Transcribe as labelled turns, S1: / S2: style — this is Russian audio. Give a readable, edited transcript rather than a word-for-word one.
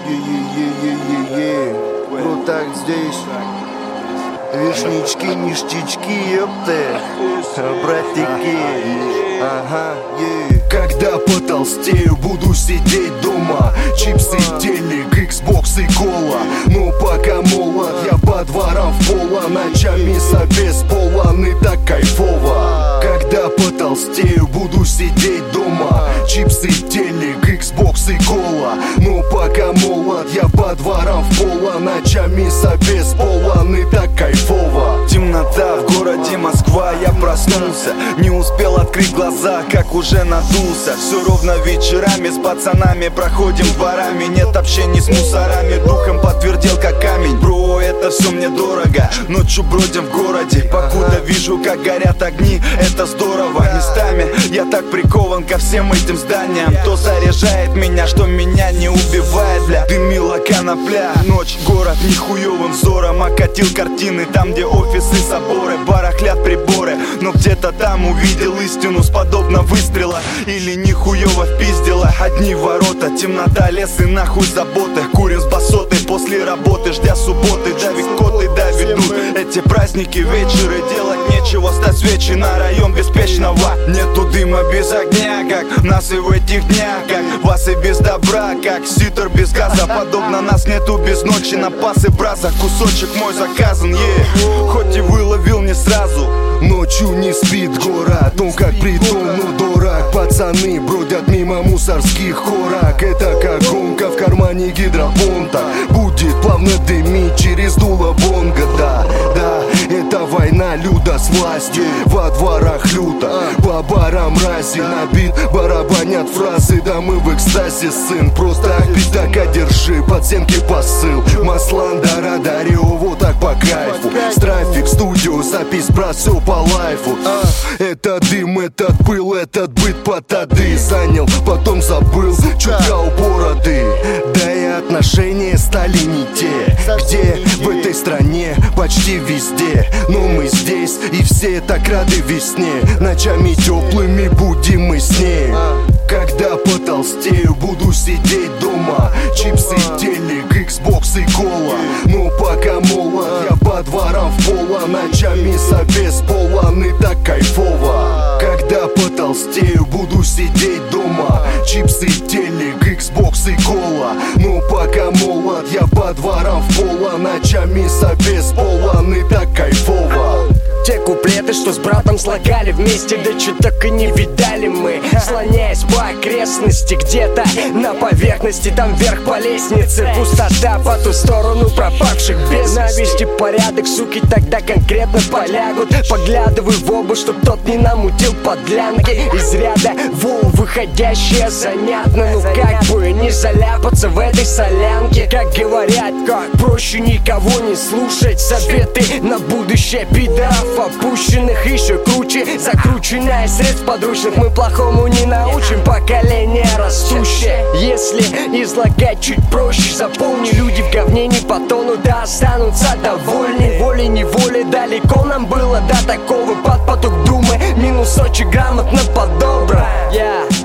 S1: Крутак здесь. Вишнички, ништячки, ёпты. Братики. Ага, Когда потолстею, буду сидеть дома. Чипсы, телек, Xbox и кола. Но пока молод, я по дворам в поло. Ночами собес полон и так кайфово. Когда потолстею, буду сидеть дома. Чипсы, телек, Xbox и кола. Но пока молод, я по дворам в поло. Ночами собес полон и так кайфово.
S2: Темнота в городе Москва, я проснулся. Не успел открыть глаза, как уже надулся. Все ровно вечерами с пацанами проходим дворами. Нет общения с мусорами, духом подтвердил как камень. Бро, это все мне дорого, ночью бродим в городе. Покуда вижу, как горят огни, это здорово. Местами я так прикован ко всем этим зданиям. То заряжает меня, что меня не убивает, бля. Дымила конопля, ночь, город нихуевым взором. Окатил картины там, где офисы, соборы. Барахлят приборы, но где-то там увидел истину с подобно выстрела. Или нихуево впиздила. Одни ворота, темнота, лес и нахуй заботы. Курим с басотой после работы, ждя субботы. Давит коты, давит дут. Эти праздники, вечеры, делать нечего. Стать свечи на район беспечного. Нету дыма без огня, как нас и в этих днях. Как вас и без добра, как ситер без газа. Подобно нас нету без ночи, на пасы браза. Кусочек мой заказан, хоть и выловил не сразу.
S1: Ночью не спит город, он как притон, но дурак. Пацаны бродят мимо мусорских хорок. Это как гонка в кармане гидропонта. Будет плавно дымить через дуло бонга. Да, это война люда с властью. Во дворах люто, по барам мрази. Набит, барабанят фразы, да мы в экстазе, сын. Просто пить, так одержи, подземки посыл. Маслан, Дарадарио, вот так по кайфу. Страфик, студио, запись, брат, все по лайфу. Это дым, этот пыл, этот быт под тады. Занял, потом забыл, чутка у бороды. Да и отношения стали не те. Где в этой стране, почти везде. Но мы здесь, и все так рады весне. Ночами теплыми будем мы с ней. Когда потолстею, буду сидеть дома. Чипсы, телек, Xbox и кола. Но пока молод, я по дворам в поло. Ночами собес полон и так кайфово. Когда потолстею, буду сидеть дома. Чипсы, телек, Xbox и кола. Но пока молод, я по дворам в поло. Ночами собес полон и так кайфово.
S3: Те куплеты, что с братом слагали вместе, да чё так и не видали мы. Слоняясь по окрестности, где-то на поверхности, там вверх по лестнице. Пустота по ту сторону пропавших без навести. Порядок, суки, тогда конкретно полягут. Поглядываю в оба, чтоб тот не намутил подлянки. Из ряда волн выходящие занятно. Ну как бы не заляпаться в этой солянке. Как говорят, как проще никого не слушать. Советы на будущее пидоров опущенных еще круче. Закрученная средств подручных мы плохому не научим. Поколение растущее. Если излагать чуть проще, запомни, люди в говне не потонут, да останутся довольны. Волей-неволей далеко нам было до такого. Под поток думы, минусочек грамотно подобран.